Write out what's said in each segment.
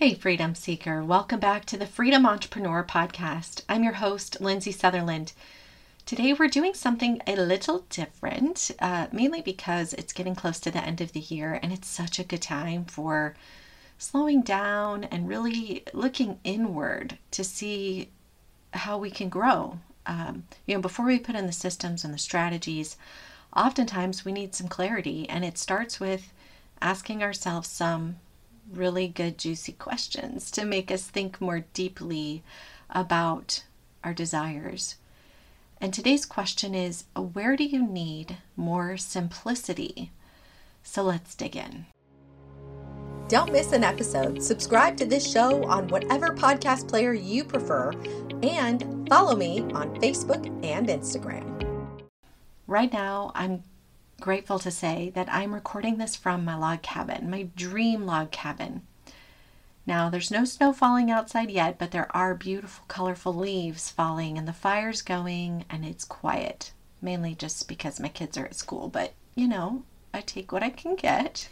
Hey, Freedom Seeker. Welcome back to the Freedom Entrepreneur Podcast. I'm your host, Lindsay Sutherland. Today we're doing something a little different, mainly because it's getting close to the end of the year and it's such a good time for slowing down and really looking inward to see how we can grow. Before we put in the systems and the strategies, oftentimes we need some clarity, and it starts with asking ourselves some really good, juicy questions to make us think more deeply about our desires. And today's question is, where do you need more simplicity? So let's dig in. Don't miss an episode. Subscribe to this show on whatever podcast player you prefer, and follow me on Facebook and Instagram. Right now, I'm grateful to say that I'm recording this from my log cabin, my dream log cabin. Now, there's no snow falling outside yet, but there are beautiful, colorful leaves falling, and the fire's going, and it's quiet, mainly just because my kids are at school. But, I take what I can get.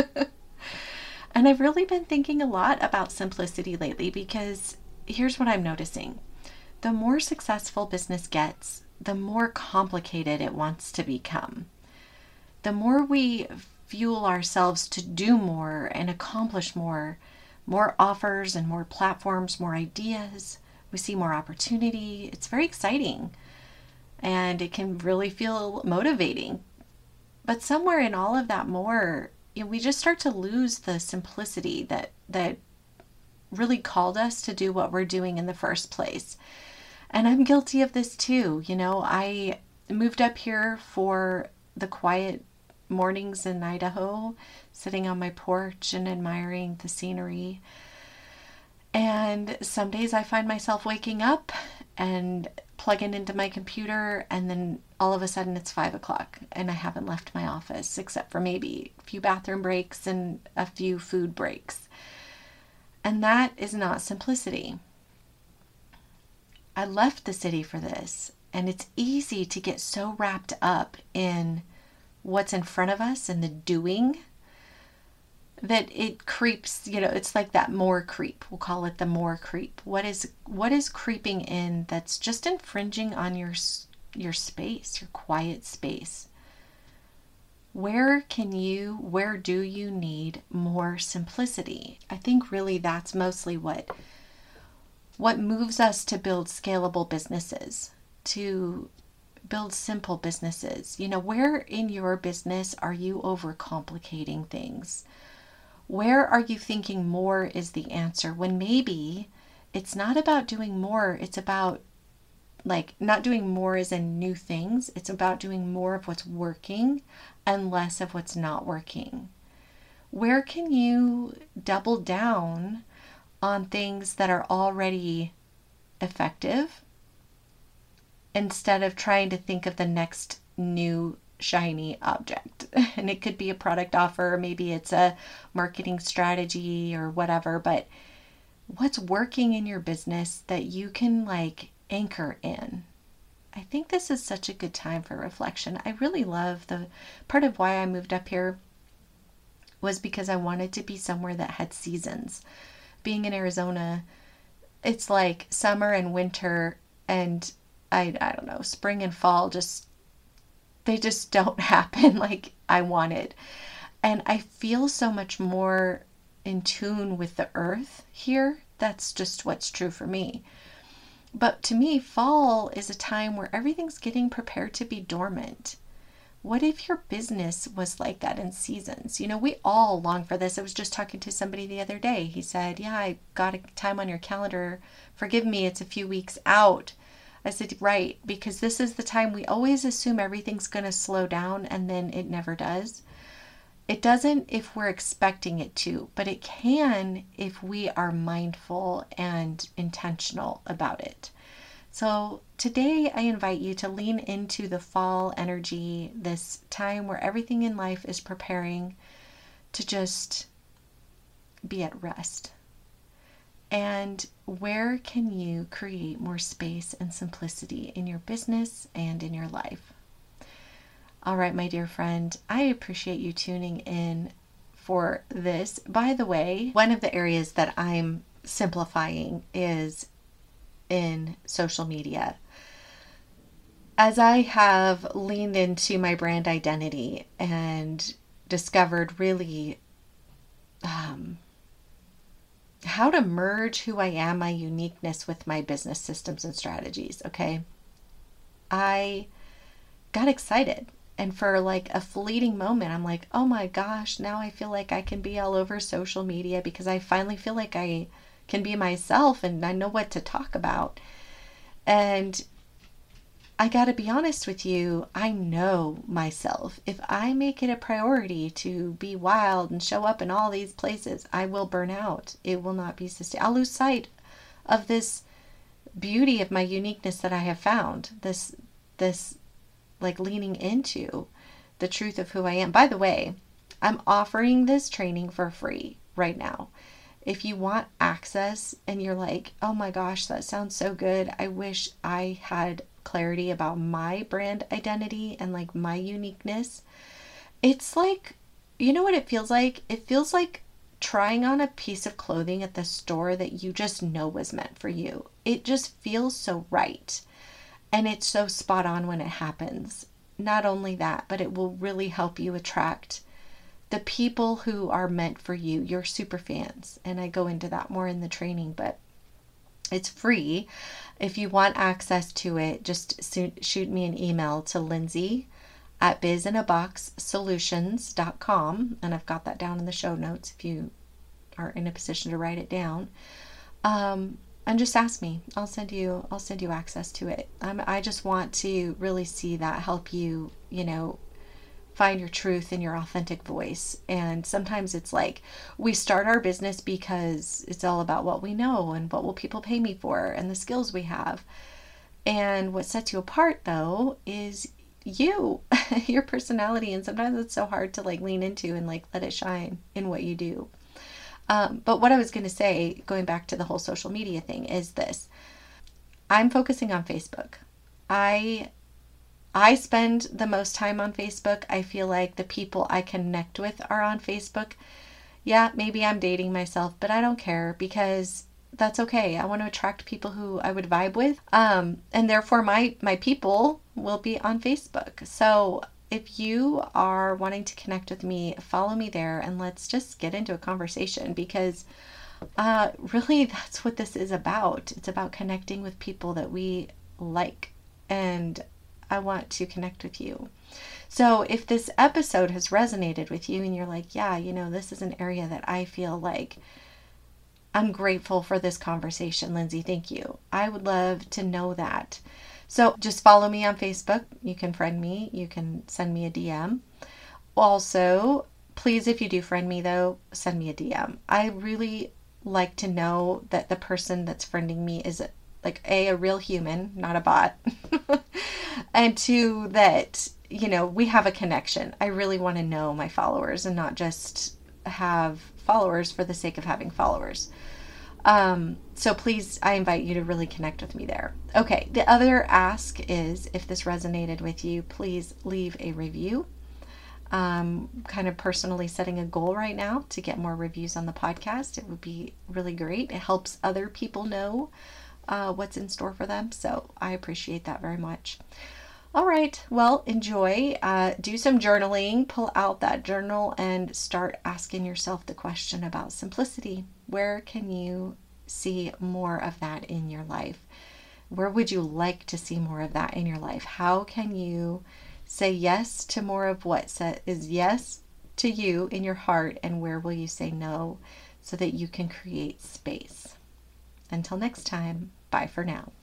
And I've really been thinking a lot about simplicity lately, because here's what I'm noticing. The more successful business gets, the more complicated it wants to become. The more we fuel ourselves to do more and accomplish more offers and more platforms, more ideas, we see more opportunity. It's very exciting and it can really feel motivating. But somewhere in all of that more, we just start to lose the simplicity that really called us to do what we're doing in the first place. And I'm guilty of this too. I moved up here for the quiet mornings in Idaho, sitting on my porch and admiring the scenery. And some days I find myself waking up and plugging into my computer, and then all of a sudden it's 5 o'clock and I haven't left my office except for maybe a few bathroom breaks and a few food breaks. And that is not simplicity. I left the city for this, and it's easy to get so wrapped up in what's in front of us and the doing that it creeps. It's like that more creep. We'll call it the more creep. What is creeping in that's just infringing on your space, your quiet space? Where do you need more simplicity? I think really that's mostly what moves us to build scalable businesses, to build simple businesses. Where in your business are you overcomplicating things? Where are you thinking more is the answer, when maybe it's not about doing more? It's about not doing more as in new things. It's about doing more of what's working and less of what's not working. Where can you double down on things that are already effective, instead of trying to think of the next new shiny object? And it could be a product offer, maybe it's a marketing strategy or whatever, but what's working in your business that you can anchor in? I think this is such a good time for reflection. I really love the part of why I moved up here was because I wanted to be somewhere that had seasons. Being in Arizona, it's like summer and winter, and I don't know, spring and fall they just don't happen like I wanted. And I feel so much more in tune with the earth here. That's just what's true for me. But to me, fall is a time where everything's getting prepared to be dormant. What if your business was like that in seasons? We all long for this. I was just talking to somebody the other day. He said, yeah, I got a time on your calendar. Forgive me, it's a few weeks out. I said, right, because this is the time we always assume everything's going to slow down, and then it never does. It doesn't if we're expecting it to, but it can if we are mindful and intentional about it. So today I invite you to lean into the fall energy, this time where everything in life is preparing to just be at rest. And where can you create more space and simplicity in your business and in your life? All right, my dear friend, I appreciate you tuning in for this. By the way, one of the areas that I'm simplifying is in social media. As I have leaned into my brand identity and discovered really how to merge who I am, my uniqueness, with my business systems and strategies, okay? I got excited. And for like a fleeting moment, I'm like, oh my gosh, now I feel like I can be all over social media because I finally feel like I can be myself and I know what to talk about. And I got to be honest with you, I know myself. If I make it a priority to be wild and show up in all these places, I will burn out. It will not be sustainable. I'll lose sight of this beauty of my uniqueness that I have found. This like leaning into the truth of who I am. By the way, I'm offering this training for free right now. If you want access and you're like, oh my gosh, that sounds so good. I wish I had clarity about my brand identity and like my uniqueness. It's like, you know what it feels like? It feels like trying on a piece of clothing at the store that you just know was meant for you. It just feels so right. And it's so spot on when it happens. Not only that, but it will really help you attract the people who are meant for you, your super fans. And I go into that more in the training, but it's free. If you want access to it, just shoot me an email to lindsay@bizinaboxsolutions.com. And I've got that down in the show notes if you are in a position to write it down. And just ask me. I'll send you access to it. I just want to really see that help you, find your truth and your authentic voice. And sometimes it's like we start our business because it's all about what we know and what will people pay me for and the skills we have. And what sets you apart though is you, your personality. And sometimes it's so hard to like lean into and like let it shine in what you do. But what I was going to say, going back to the whole social media thing, is this. I'm focusing on Facebook. I spend the most time on Facebook. I feel like the people I connect with are on Facebook. Yeah, maybe I'm dating myself, but I don't care because that's okay. I want to attract people who I would vibe with. And therefore my people will be on Facebook. So if you are wanting to connect with me, follow me there and let's just get into a conversation because really that's what this is about. It's about connecting with people that we like, and I want to connect with you. So if this episode has resonated with you and you're like, yeah, this is an area that I feel like I'm grateful for this conversation, Lindsay, thank you. I would love to know that. So just follow me on Facebook. You can friend me. You can send me a DM. Also, please, if you do friend me though, send me a DM. I really like to know that the person that's friending me is like a real human, not a bot. And two, that, we have a connection. I really want to know my followers and not just have followers for the sake of having followers. So please, I invite you to really connect with me there. Okay. The other ask is if this resonated with you, please leave a review. Kind of personally setting a goal right now to get more reviews on the podcast. It would be really great. It helps other people know what's in store for them. So I appreciate that very much. All right. Well, enjoy. Do some journaling. Pull out that journal and start asking yourself the question about simplicity. Where can you see more of that in your life? Where would you like to see more of that in your life? How can you say yes to more of what is yes to you in your heart? And where will you say no so that you can create space? Until next time, bye for now.